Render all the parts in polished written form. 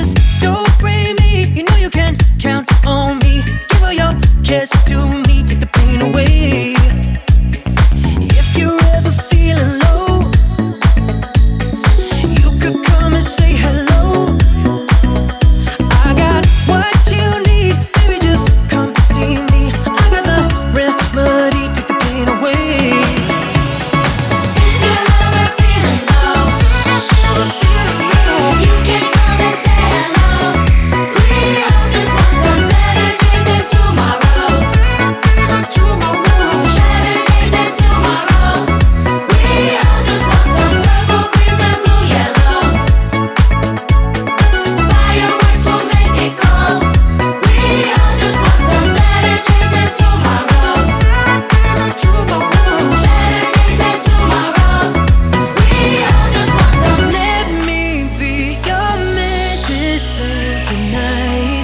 don't bring me. You know you can count on me. Give all your cares to me, take the pain away. If you're ever feeling low, you could come and say hello. I got what you need, baby, just come to see me. I got the remedy, take the pain away. If you're ever feeling low, you can come and say hello. We all just want some better days and tomorrows. Better days and tomorrows. We all just want some purple greens and blue yellows. Fireworks will make it glow. We all just want some better days and tomorrows. Better days and tomorrows. We all just want some. Let me be your medicine tonight,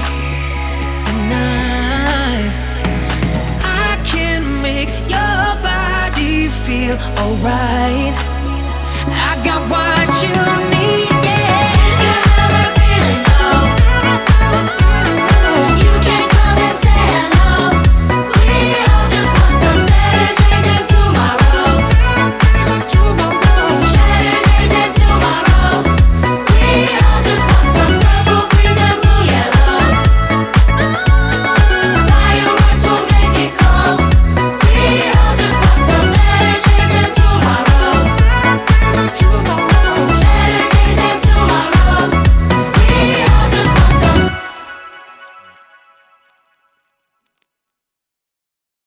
so I can make your body feel alright.